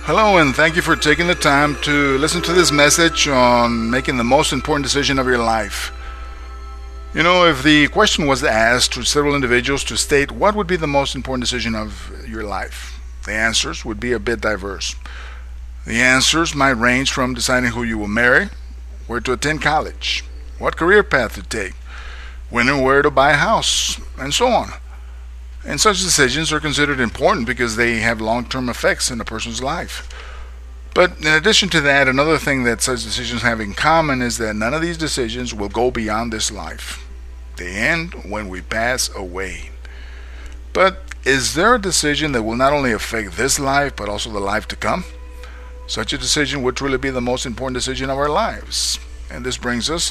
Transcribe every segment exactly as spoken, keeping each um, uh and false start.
Hello, and thank you for taking the time to listen to this message on making the most important decision of your life. You know, if the question was asked to several individuals to state what would be the most important decision of your life, the answers would be a bit diverse. The answers might range from deciding who you will marry, where to attend college, what career path to take, when and where to buy a house, and so on. And such decisions are considered important because they have long-term effects in a person's life. But in addition to that, another thing that such decisions have in common is that none of these decisions will go beyond this life. They end when we pass away. But is there a decision that will not only affect this life, but also the life to come? Such a decision would truly be the most important decision of our lives. And this brings us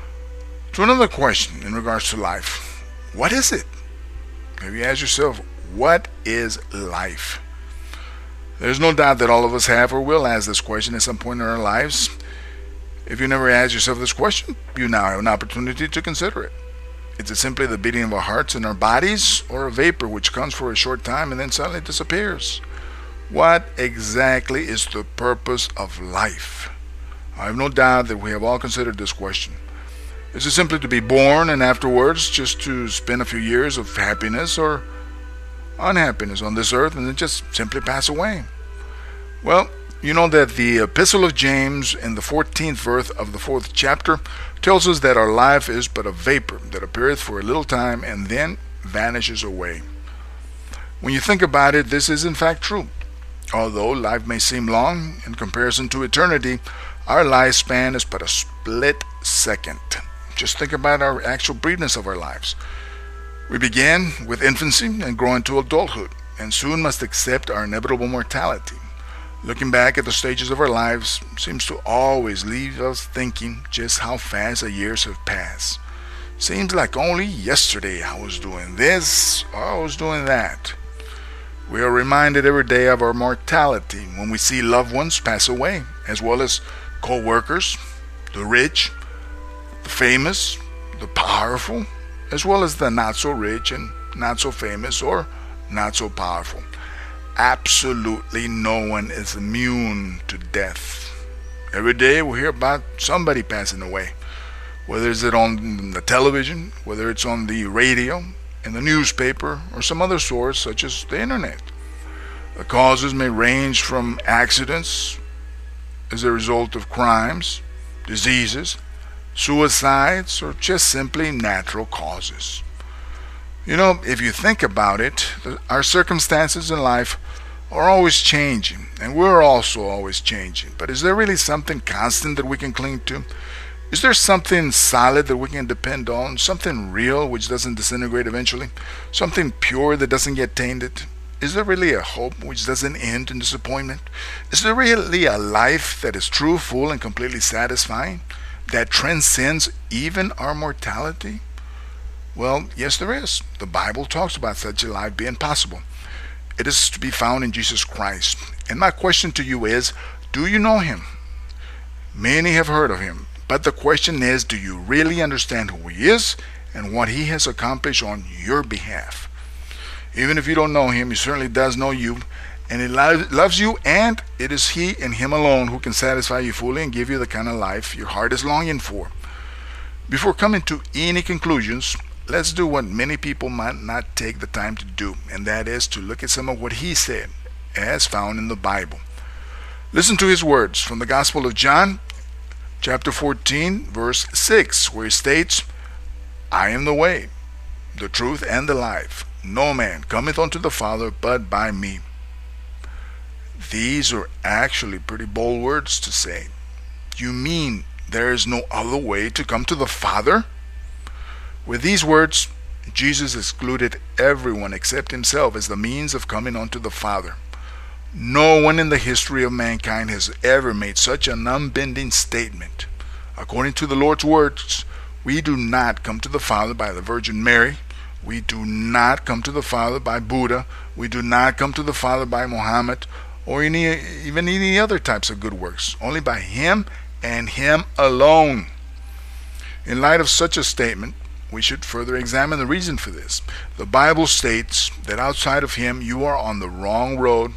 to another question in regards to life. What is it? Have you asked yourself, what is life? There's no doubt that all of us have or will ask this question at some point in our lives. If you never asked yourself this question, you now have an opportunity to consider it. Is it simply the beating of our hearts and our bodies, or a vapor which comes for a short time and then suddenly disappears? What exactly is the purpose of life? I have no doubt that we have all considered this question. Is it simply to be born and afterwards just to spend a few years of happiness or unhappiness on this earth and then just simply pass away? Well, you know that the Epistle of James in the fourteenth verse of the fourth chapter tells us that our life is but a vapor that appeareth for a little time and then vanishes away. When you think about it, this is in fact true. Although life may seem long in comparison to eternity, our lifespan is but a split second. Just think about our actual briefness of our lives. We begin with infancy and grow into adulthood, and soon must accept our inevitable mortality. Looking back at the stages of our lives seems to always leave us thinking just how fast the years have passed. Seems like only yesterday I was doing this or I was doing that. We are reminded every day of our mortality when we see loved ones pass away, as well as co-workers, the rich, the famous, the powerful, as well as the not so rich and not so famous or not so powerful. Absolutely no one is immune to death. Every day we hear about somebody passing away, whether it's on the television, whether it's on the radio, in the newspaper, or some other source such as the internet. The causes may range from accidents as a result of crimes, diseases, suicides, or just simply natural causes. You know, if you think about it, our circumstances in life are always changing, and we're also always changing. But is there really something constant that we can cling to? Is there something solid that we can depend on? Something real which doesn't disintegrate eventually? Something pure that doesn't get tainted? Is there really a hope which doesn't end in disappointment? Is there really a life that is true, full, and completely satisfying, that transcends even our mortality? Well, yes, there is. The Bible talks about such a life being possible. It is to be found in Jesus Christ. And my question to you is, do you know him? Many have heard of him, but the question is, do you really understand who he is and what he has accomplished on your behalf? Even if you don't know him, he certainly does know you, and he lo- loves you, and it is he and him alone who can satisfy you fully and give you the kind of life your heart is longing for. Before coming to any conclusions, let's do what many people might not take the time to do, and that is to look at some of what he said, as found in the Bible. Listen to his words from the Gospel of John, chapter fourteen, verse six, where he states, I am the way, the truth, and the life. No man cometh unto the Father but by me. These are actually pretty bold words to say. You mean there is no other way to come to the Father? With these words, Jesus excluded everyone except himself as the means of coming unto the Father. No one in the history of mankind has ever made such an unbending statement. According to the Lord's words, we do not come to the Father by the Virgin Mary. We do not come to the Father by Buddha. We do not come to the Father by Muhammad or any, even any other types of good works. Only by him and him alone. In light of such a statement, we should further examine the reason for this. The Bible states that outside of him you are on the wrong road,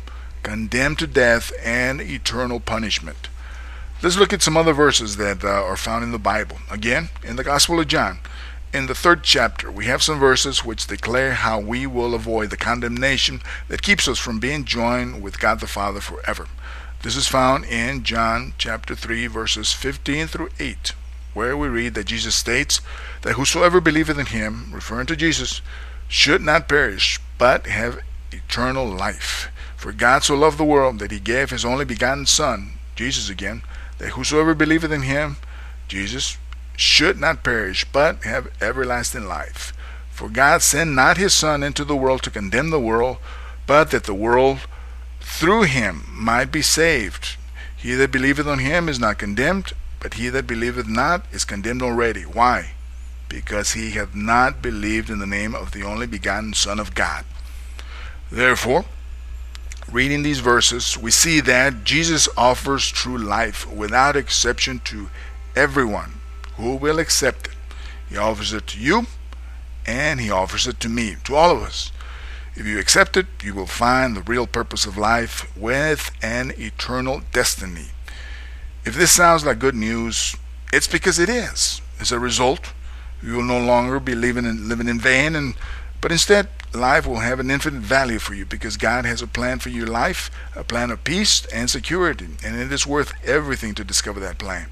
condemned to death and eternal punishment. Let's look at some other verses that uh, are found in the Bible. Again, in the Gospel of John, in the third chapter, we have some verses which declare how we will avoid the condemnation that keeps us from being joined with God the Father forever. This is found in John chapter three, verses fifteen through eight, where we read that Jesus states that whosoever believeth in him, referring to Jesus, should not perish, but have eternal life. For God so loved the world that he gave his only begotten Son, Jesus again, that whosoever believeth in him, Jesus, should not perish, but have everlasting life. For God sent not his Son into the world to condemn the world, but that the world through him might be saved. He that believeth on him is not condemned, but he that believeth not is condemned already. Why? Because he hath not believed in the name of the only begotten Son of God. Therefore, reading these verses, we see that Jesus offers true life without exception to everyone who will accept it. He offers it to you, and he offers it to me, to all of us. If you accept it, you will find the real purpose of life with an eternal destiny. If this sounds like good news, it's because it is. As a result, you will no longer be living in, living in vain, and but instead, life will have an infinite value for you because God has a plan for your life, a plan of peace and security, and it is worth everything to discover that plan.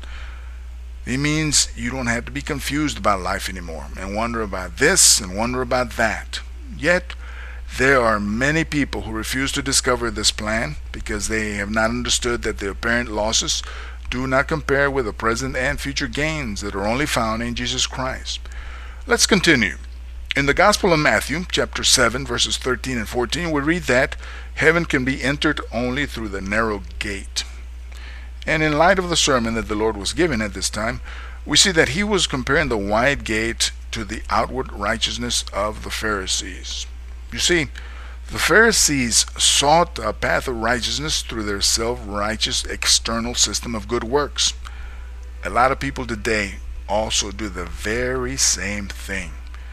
It means you don't have to be confused about life anymore and wonder about this and wonder about that. Yet, there are many people who refuse to discover this plan because they have not understood that their apparent losses do not compare with the present and future gains that are only found in Jesus Christ. Let's continue. In the Gospel of Matthew, chapter seven, verses thirteen and fourteen, we read that heaven can be entered only through the narrow gate. And in light of the sermon that the Lord was giving at this time, we see that he was comparing the wide gate to the outward righteousness of the Pharisees. You see, the Pharisees sought a path of righteousness through their self-righteous external system of good works. A lot of people today also do the very same thing.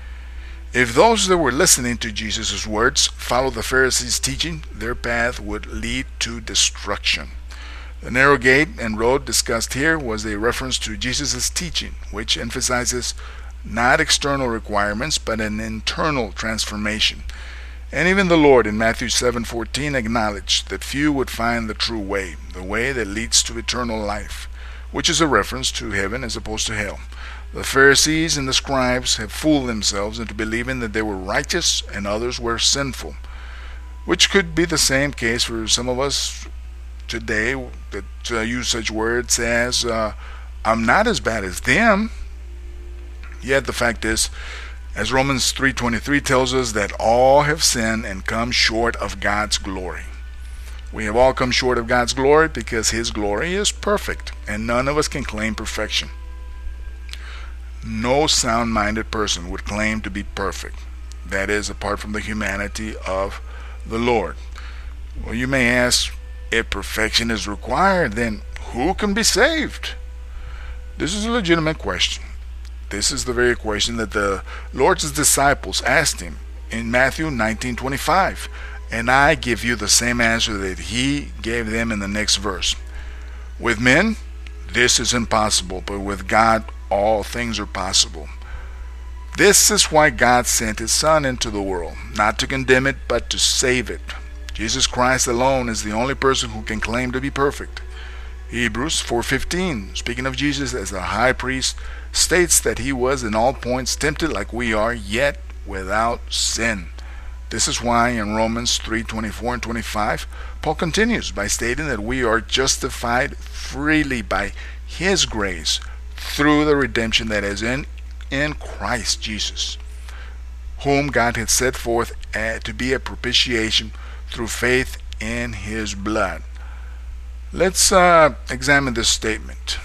If those that were listening to Jesus' words followed the Pharisees' teaching, their path would lead to destruction. The narrow gate and road discussed here was a reference to Jesus' teaching, which emphasizes not external requirements, but an internal transformation. And even the Lord in Matthew seven fourteen acknowledged that few would find the true way, the way that leads to eternal life, which is a reference to heaven as opposed to hell. The Pharisees and the scribes have fooled themselves into believing that they were righteous and others were sinful, which could be the same case for some of us today that uh, use such words as, uh, I'm not as bad as them. Yet the fact is, as Romans three twenty-three tells us, that all have sinned and come short of God's glory. We have all come short of God's glory because his glory is perfect, and none of us can claim perfection. No sound-minded person would claim to be perfect, that is, apart from the humanity of the Lord. Well, you may ask, if perfection is required, then who can be saved? This is a legitimate question. This is the very question that the Lord's disciples asked him in Matthew nineteen twenty-five, and I give you the same answer that he gave them in the next verse. With men, this is impossible, but with God, all things are possible. This is why God sent his Son into the world, not to condemn it, but to save it. Jesus Christ alone is the only person who can claim to be perfect. Hebrews four fifteen, speaking of Jesus as a high priest, states that he was in all points tempted like we are, yet without sin. This is why in Romans three twenty-four and twenty-five, Paul continues by stating that we are justified freely by his grace through the redemption that is in, in Christ Jesus, whom God had set forth to be a propitiation through faith in his blood. Let's uh, examine this statement.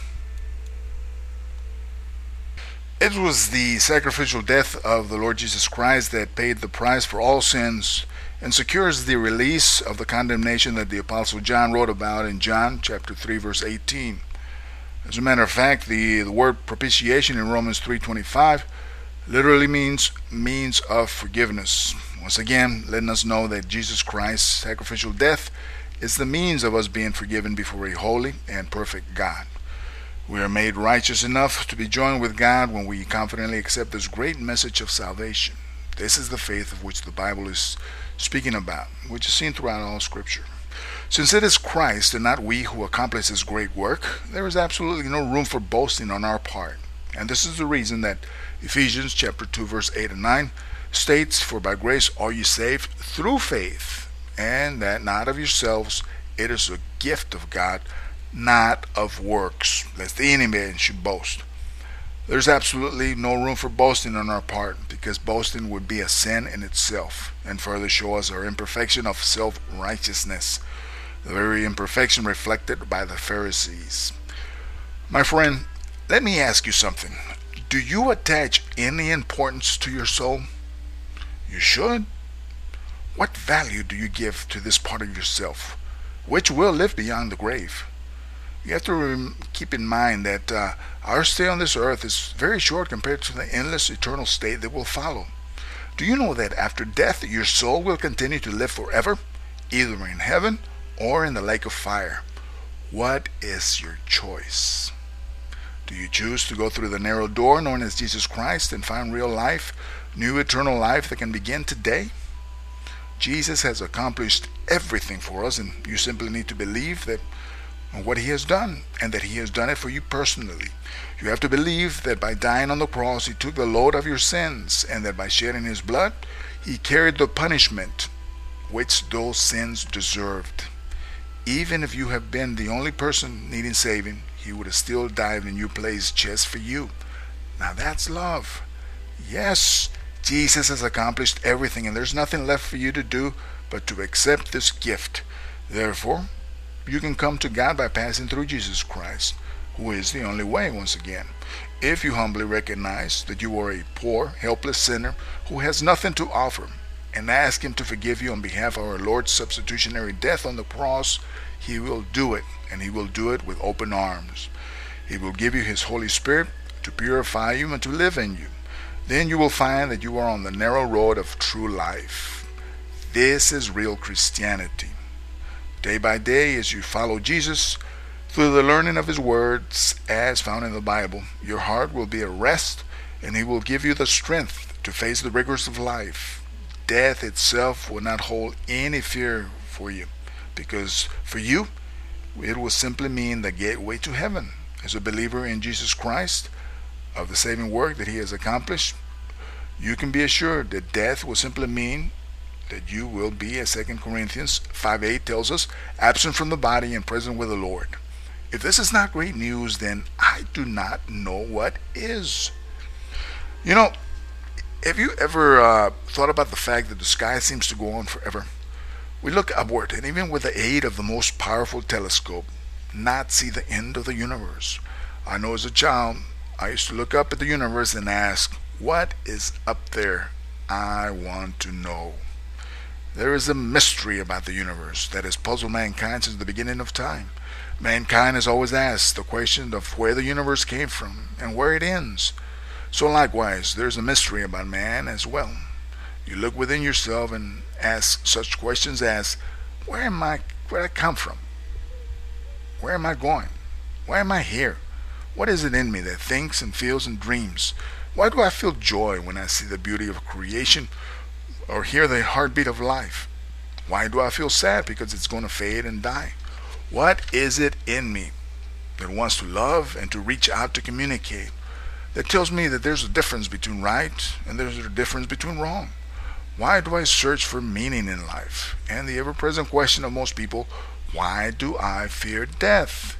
It was the sacrificial death of the Lord Jesus Christ that paid the price for all sins and secures the release of the condemnation that the Apostle John wrote about in John chapter three verse eighteen. As a matter of fact, the, the word propitiation in Romans three twenty-five literally means means of forgiveness. Once again, letting us know that Jesus Christ's sacrificial death is the means of us being forgiven before a holy and perfect God. We are made righteous enough to be joined with God when we confidently accept this great message of salvation. This is the faith of which the Bible is speaking about, which is seen throughout all Scripture. Since it is Christ and not we who accomplish this great work, there is absolutely no room for boasting on our part. And this is the reason that Ephesians chapter two verse eight and nine states, "For by grace are you saved through faith, and that not of yourselves, it is a gift of God, not of works, lest any man should boast." There's absolutely no room for boasting on our part, because boasting would be a sin in itself, and further show us our imperfection of self-righteousness, the very imperfection reflected by the Pharisees. My friend, let me ask you something. Do you attach any importance to your soul? You should. What value do you give to this part of yourself, which will live beyond the grave? You have to keep in mind that uh, our stay on this earth is very short compared to the endless eternal state that will follow. Do you know that after death your soul will continue to live forever, either in heaven or in the lake of fire? What is your choice? Do you choose to go through the narrow door known as Jesus Christ and find real life, new eternal life that can begin today? Jesus has accomplished everything for us, and you simply need to believe that what he has done, and that he has done it for you personally. You have to believe that by dying on the cross he took the load of your sins, and that by shedding his blood he carried the punishment which those sins deserved. Even if you have been the only person needing saving, he would have still died in your place just for you. Now that's love. Yes, Jesus has accomplished everything, and there's nothing left for you to do but to accept this gift. Therefore, you can come to God by passing through Jesus Christ, who is the only way, once again. If you humbly recognize that you are a poor, helpless sinner who has nothing to offer, and ask him to forgive you on behalf of our Lord's substitutionary death on the cross, he will do it, and he will do it with open arms. He will give you his Holy Spirit to purify you and to live in you. Then you will find that you are on the narrow road of true life. This is real Christianity. Day by day, as you follow Jesus through the learning of his words as found in the Bible, your heart will be at rest, and he will give you the strength to face the rigors of life. Death itself will not hold any fear for you, because for you it will simply mean the gateway to heaven. As a believer in Jesus Christ, of the saving work that he has accomplished, you can be assured that death will simply mean that you will be, as Second Corinthians five eight tells us, absent from the body and present with the Lord. If this is not great news, then I do not know what is. You know, have you ever uh, thought about the fact that the sky seems to go on forever? We look upward, and even with the aid of the most powerful telescope, not see the end of the universe. I know as a child, I used to look up at the universe and ask, what is up there? I want to know. There is a mystery about the universe that has puzzled mankind since the beginning of time. Mankind has always asked the question of where the universe came from and where it ends. So likewise, there's a mystery about man as well. You look within yourself and ask such questions as, where am I, where did I come from? Where am I going? Why am I here? What is it in me that thinks and feels and dreams? Why do I feel joy when I see the beauty of creation or hear the heartbeat of life? Why do I feel sad because it's going to fade and die? What is it in me that wants to love and to reach out to communicate, that tells me that there's a difference between right and there's a difference between wrong? Why do I search for meaning in life? And the ever-present question of most people, why do I fear death?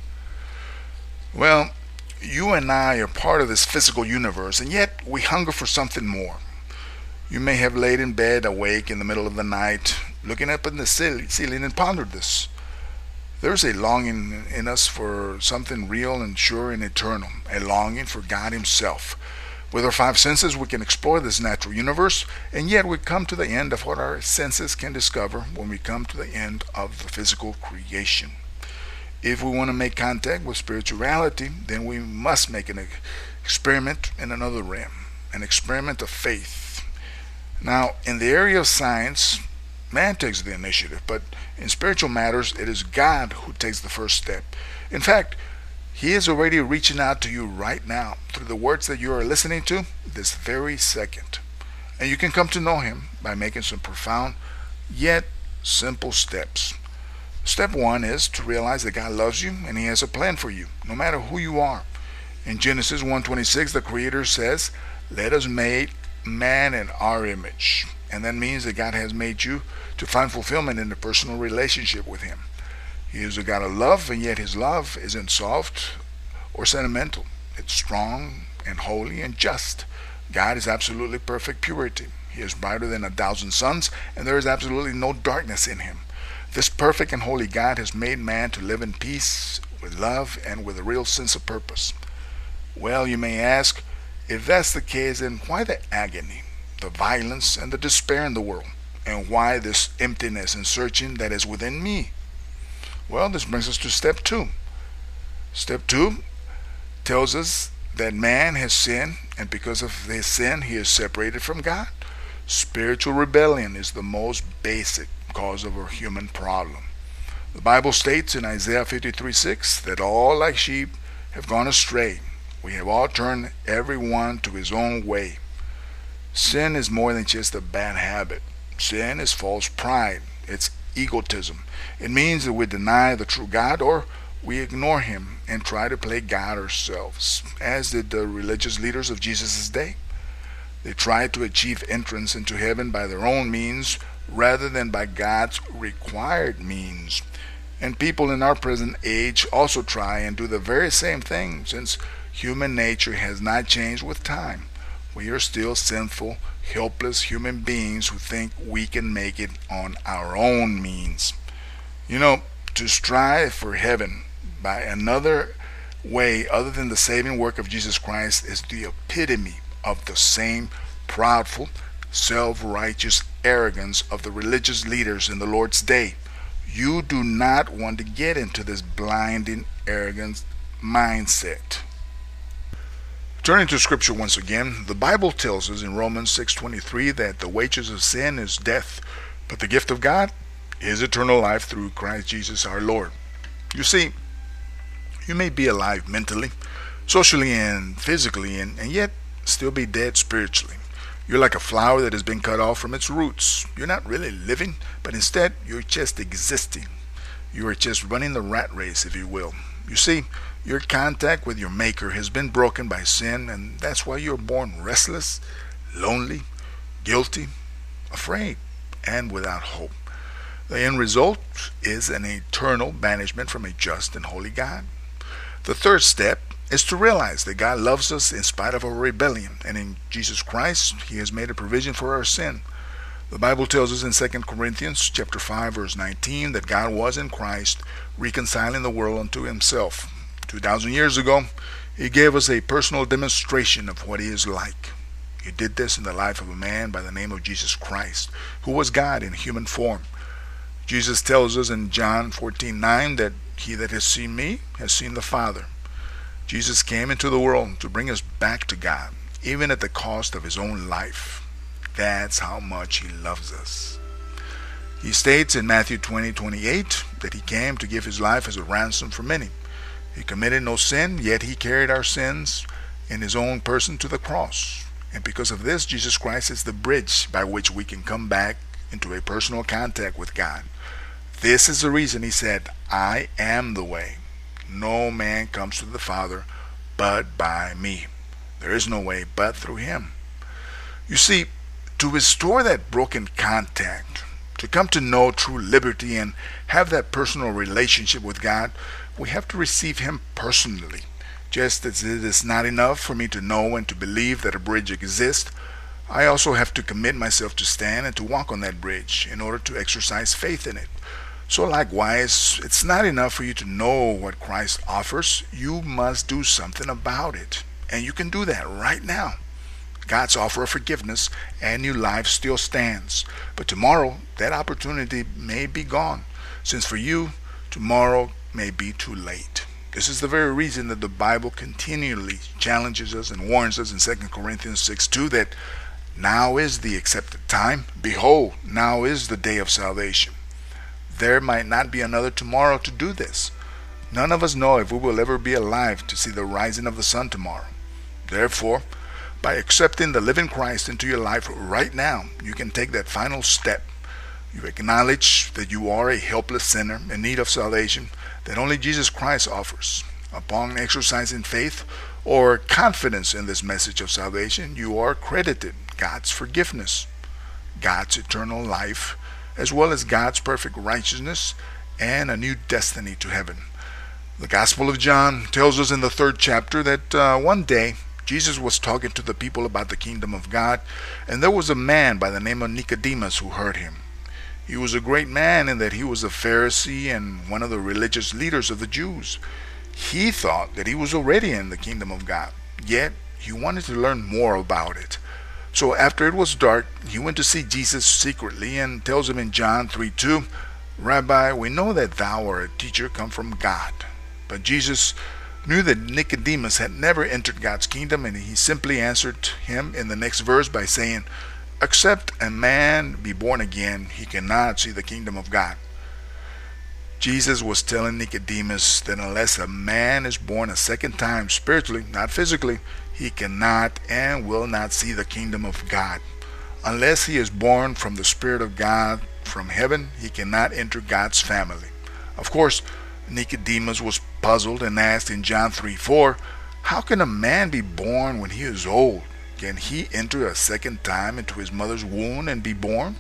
Well, you and I are part of this physical universe, and yet we hunger for something more. You may have laid in bed awake in the middle of the night, looking up in the ceiling and pondered this. There's a longing in us for something real and sure and eternal, a longing for God himself. With our five senses, we can explore this natural universe, and yet we come to the end of what our senses can discover when we come to the end of the physical creation. If we want to make contact with spirituality, then we must make an experiment in another realm, an experiment of faith. Now, in the area of science, Man takes the initiative, but in spiritual matters, it is God who takes the first step. In fact, He is already reaching out to you right now through the words that you are listening to this very second. And you can come to know Him by making some profound yet simple steps. Step one is to realize that God loves you and He has a plan for you, no matter who you are. In Genesis one twenty-six, the Creator says, "Let us make man in our image." And that means that God has made you to find fulfillment in a personal relationship with Him. He is a God of love, and yet His love isn't soft or sentimental. It's strong and holy and just. God is absolutely perfect purity. He is brighter than a thousand suns, and there is absolutely no darkness in Him. This perfect and holy God has made man to live in peace, with love, and with a real sense of purpose. Well, you may ask, if that's the case, then why the agony, the violence, and the despair in the world? And why this emptiness and searching that is within me? Well, this brings us to step two. Step two tells us that man has sinned, and because of his sin, he is separated from God. Spiritual rebellion is the most basic cause of our human problem. The Bible states in Isaiah fifty-three six that all like sheep have gone astray. We have all turned every one to his own way. Sin is more than just a bad habit. Sin is false pride. It's egotism. It means that we deny the true God, or we ignore Him and try to play God ourselves, as did the religious leaders of Jesus' day. They tried to achieve entrance into heaven by their own means rather than by God's required means. And people in our present age also try and do the very same thing, since human nature has not changed with time. We are still sinful, helpless human beings who think we can make it on our own means. You know, to strive for heaven by another way other than the saving work of Jesus Christ is the epitome of the same proudful, self-righteous arrogance of the religious leaders in the Lord's day. You do not want to get into this blinding, arrogant mindset. Turning to Scripture once again, the Bible tells us in Romans six twenty-three that the wages of sin is death, but the gift of God is eternal life through Christ Jesus our Lord. You see, you may be alive mentally, socially, and physically, and, and yet still be dead spiritually. You're like a flower that has been cut off from its roots. You're not really living, but instead you're just existing. You are just running the rat race, if you will. You see, your contact with your Maker has been broken by sin, and that's why you're born restless, lonely, guilty, afraid, and without hope. The end result is an eternal banishment from a just and holy God. The third step is to realize that God loves us in spite of our rebellion, and in Jesus Christ He has made a provision for our sin. The Bible tells us in Second Corinthians chapter five verse nineteen that God was in Christ reconciling the world unto Himself. Two thousand years ago, He gave us a personal demonstration of what He is like. He did this in the life of a man by the name of Jesus Christ, who was God in human form. Jesus tells us in John fourteen nine that he that has seen me has seen the Father. Jesus came into the world to bring us back to God, even at the cost of His own life. That's how much He loves us. He states in Matthew twenty twenty-eight that He came to give His life as a ransom for many. He committed no sin, yet He carried our sins in His own person to the cross. And because of this, Jesus Christ is the bridge by which we can come back into a personal contact with God. This is the reason He said, "I am the way. No man comes to the Father but by me." There is no way but through Him. You see, to restore that broken contact, to come to know true liberty and have that personal relationship with God, we have to receive Him personally. Just as it is not enough for me to know and to believe that a bridge exists, I also have to commit myself to stand and to walk on that bridge in order to exercise faith in it. So likewise, it's not enough for you to know what Christ offers. You must do something about it. And you can do that right now. God's offer of forgiveness and new life still stands. But tomorrow, that opportunity may be gone, since for you, tomorrow may be too late. This is the very reason that the Bible continually challenges us and warns us in Second Corinthians six two that Now is the accepted time. Behold, now is the day of salvation. There might not be another tomorrow to do this. None of us know if we will ever be alive to see the rising of the sun tomorrow. Therefore, by accepting the living Christ into your life right now, you can take that final step. You acknowledge that you are a helpless sinner in need of salvation that only Jesus Christ offers. Upon exercising faith or confidence in this message of salvation, you are credited God's forgiveness, God's eternal life, as well as God's perfect righteousness and a new destiny to heaven. The Gospel of John tells us in the third chapter that uh, one day Jesus was talking to the people about the kingdom of God, and there was a man by the name of Nicodemus who heard him. He was a great man in that he was a Pharisee and one of the religious leaders of the Jews. He thought that he was already in the kingdom of God, yet he wanted to learn more about it. So after it was dark, he went to see Jesus secretly and tells him in John three two, Rabbi, we know that thou art a teacher come from God. But Jesus knew that Nicodemus had never entered God's kingdom, and he simply answered him in the next verse by saying, except a man be born again, he cannot see the kingdom of God. Jesus was telling Nicodemus that unless a man is born a second time spiritually, not physically, he cannot and will not see the kingdom of God. Unless he is born from the Spirit of God from heaven, he cannot enter God's family. Of course, Nicodemus was puzzled and asked in John three four, how can a man be born when he is old? Can he enter a second time into his mother's womb and be born?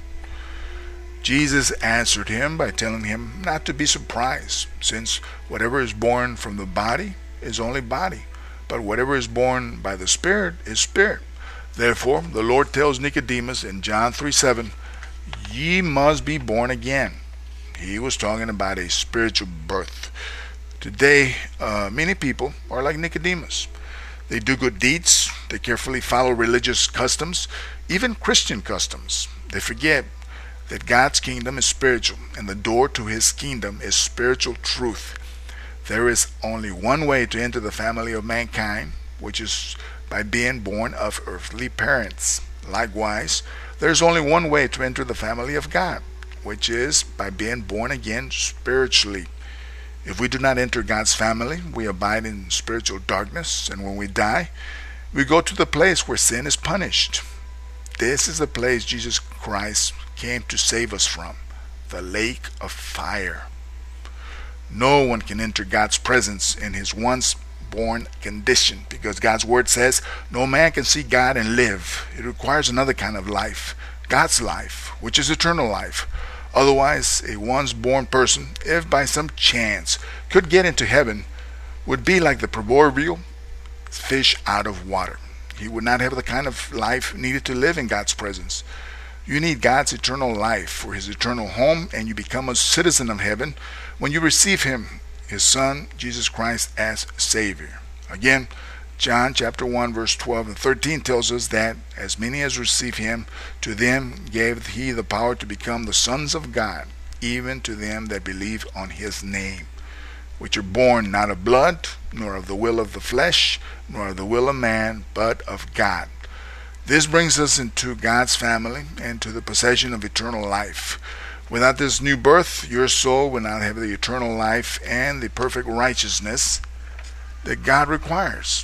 Jesus answered him by telling him not to be surprised, since whatever is born from the body is only body, but whatever is born by the Spirit is spirit. Therefore, the Lord tells Nicodemus in John three seven, ye must be born again. He was talking about a spiritual birth. Today, uh, many people are like Nicodemus. They do good deeds. They carefully follow religious customs, even Christian customs. They forget that God's kingdom is spiritual, and the door to his kingdom is spiritual truth. There is only one way to enter the family of mankind, which is by being born of earthly parents. Likewise, there is only one way to enter the family of God, which is by being born again spiritually. If we do not enter God's family, we abide in spiritual darkness, and when we die, we go to the place where sin is punished. This is the place Jesus Christ came to save us from, the lake of fire. No one can enter God's presence in his once born condition, because God's word says no man can see God and live. It requires another kind of life, God's life, which is eternal life. Otherwise, a once born person, if by some chance could get into heaven, would be like the proverbial fish out of water. He would not have the kind of life needed to live in God's presence. You need God's eternal life for his eternal home, and you become a citizen of heaven when you receive him, his Son, Jesus Christ, as Savior. Again, John chapter one verse twelve and thirteen tells us that as many as receive him, to them gave he the power to become the sons of God, even to them that believe on his name, which are born not of blood, nor of the will of the flesh, nor of the will of man, but of God. This brings us into God's family and to the possession of eternal life. Without this new birth, your soul will not have the eternal life and the perfect righteousness that God requires.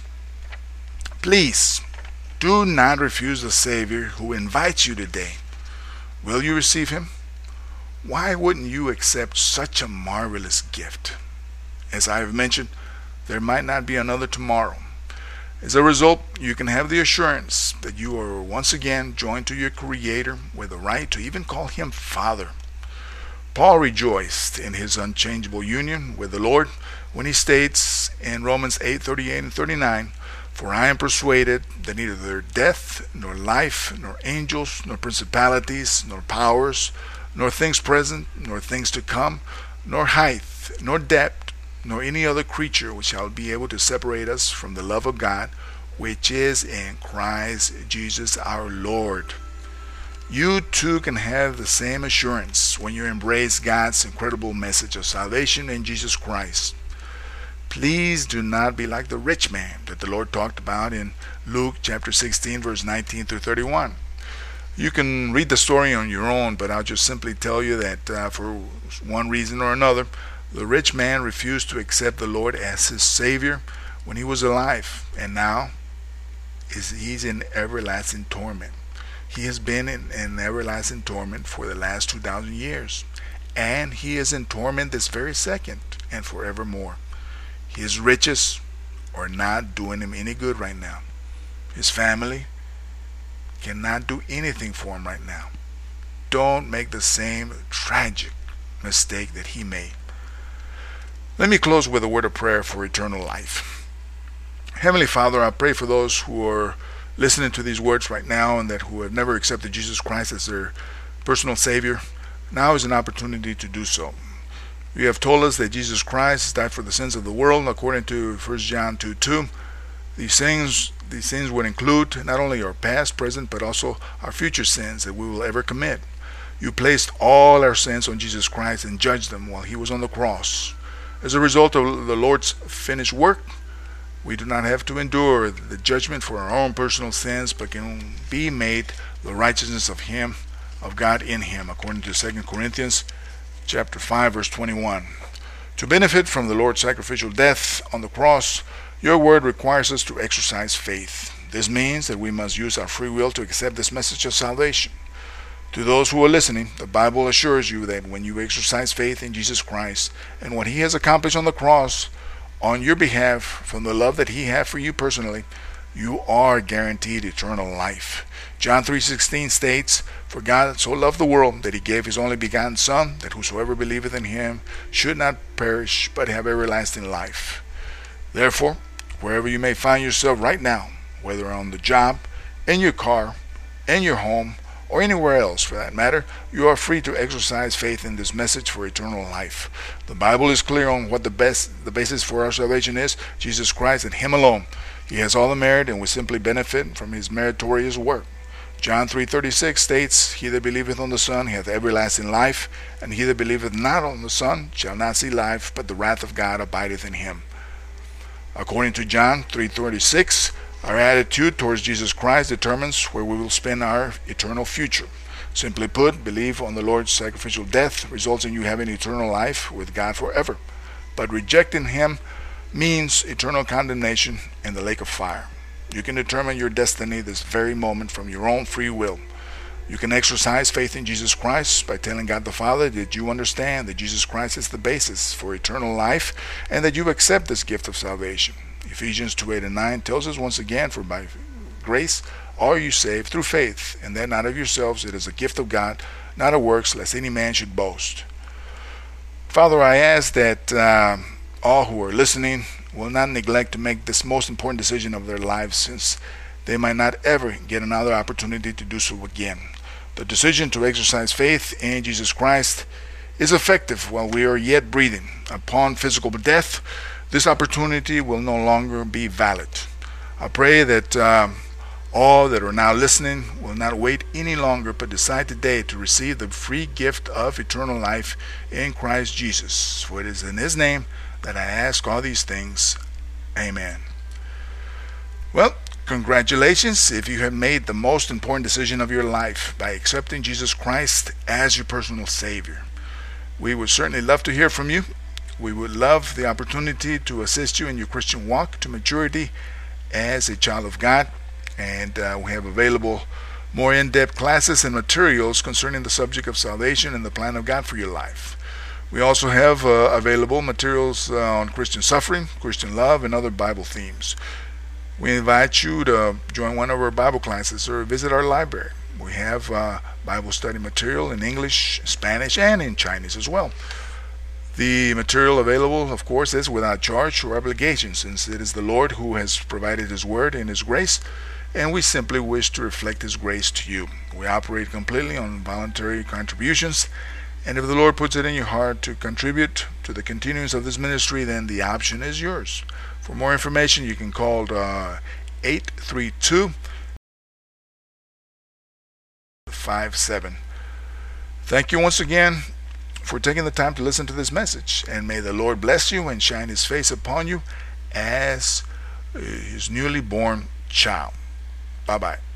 Please, do not refuse the Savior who invites you today. Will you receive him? Why wouldn't you accept such a marvelous gift? As I have mentioned, there might not be another tomorrow. As a result, you can have the assurance that you are once again joined to your Creator with the right to even call him Father. Paul rejoiced in his unchangeable union with the Lord when he states in Romans eight thirty-eight and thirty-nine, for I am persuaded that neither death, nor life, nor angels, nor principalities, nor powers, nor things present, nor things to come, nor height, nor depth, nor any other creature which shall be able to separate us from the love of God, which is in Christ Jesus our Lord. You too can have the same assurance when you embrace God's incredible message of salvation in Jesus Christ. Please do not be like the rich man that the Lord talked about in Luke chapter sixteen verse nineteen through thirty-one. You can read the story on your own, but I'll just simply tell you that uh, for one reason or another, the rich man refused to accept the Lord as his Savior when he was alive, and now is he's in everlasting torment. He has been in, in everlasting torment for the last two thousand years, and he is in torment this very second and forevermore. His riches are not doing him any good right now. His family cannot do anything for him right now. Don't make the same tragic mistake that he made. Let me close with a word of prayer for eternal life. Heavenly Father, I pray for those who are listening to these words right now and that who have never accepted Jesus Christ as their personal Savior. Now is an opportunity to do so. You have told us that Jesus Christ died for the sins of the world according to First John two two. These things, these things would include not only our past, present, but also our future sins that we will ever commit. You placed all our sins on Jesus Christ and judged them while he was on the cross. As a result of the Lord's finished work, we do not have to endure the judgment for our own personal sins, but can be made the righteousness of him, of God in him, according to Second Corinthians chapter five, verse twenty-one. To benefit from the Lord's sacrificial death on the cross, your word requires us to exercise faith. This means that we must use our free will to accept this message of salvation. To those who are listening, the Bible assures you that when you exercise faith in Jesus Christ and what he has accomplished on the cross on your behalf, from the love that he had for you personally, you are guaranteed eternal life. John three sixteen states, "For God so loved the world that he gave his only begotten Son, that whosoever believeth in him should not perish, but have everlasting life." Therefore, wherever you may find yourself right now, whether on the job, in your car, in your home, or anywhere else for that matter, you are free to exercise faith in this message for eternal life. The Bible is clear on what the best, the basis for our salvation is: Jesus Christ and him alone. He has all the merit, and we simply benefit from his meritorious work. John three thirty-six states, "He that believeth on the Son hath everlasting life, and he that believeth not on the Son shall not see life, but the wrath of God abideth in him." According to John three thirty-six, our attitude towards Jesus Christ determines where we will spend our eternal future. Simply put, belief on the Lord's sacrificial death results in you having eternal life with God forever. But rejecting him means eternal condemnation in the lake of fire. You can determine your destiny this very moment from your own free will. You can exercise faith in Jesus Christ by telling God the Father that you understand that Jesus Christ is the basis for eternal life and that you accept this gift of salvation. Ephesians two eight and nine tells us once again, "For by grace are you saved through faith, and that not of yourselves, it is a gift of God, not of works, lest any man should boast." Father, I ask that uh, all who are listening will not neglect to make this most important decision of their lives, since they might not ever get another opportunity to do so again. The decision to exercise faith in Jesus Christ is effective while we are yet breathing. Upon physical death, this opportunity will no longer be valid. I pray that um, all that are now listening will not wait any longer, but decide today to receive the free gift of eternal life in Christ Jesus. For it is in his name that I ask all these things. Amen. Well, congratulations if you have made the most important decision of your life by accepting Jesus Christ as your personal Savior. We would certainly love to hear from you. We would love the opportunity to assist you in your Christian walk to maturity as a child of God. And uh, we have available more in-depth classes and materials concerning the subject of salvation and the plan of God for your life. We also have uh, available materials uh, on Christian suffering, Christian love, and other Bible themes. We invite you to join one of our Bible classes or visit our library. We have uh, Bible study material in English, Spanish, and in Chinese as well. The material available, of course, is without charge or obligation, since it is the Lord who has provided his word and his grace, and we simply wish to reflect his grace to you. We operate completely on voluntary contributions, and if the Lord puts it in your heart to contribute to the continuance of this ministry, then the option is yours. For more information, you can call uh, eight three two, five seven. Thank you once again for taking the time to listen to this message, and may the Lord bless you and shine his face upon you as his newly born child. Bye-bye.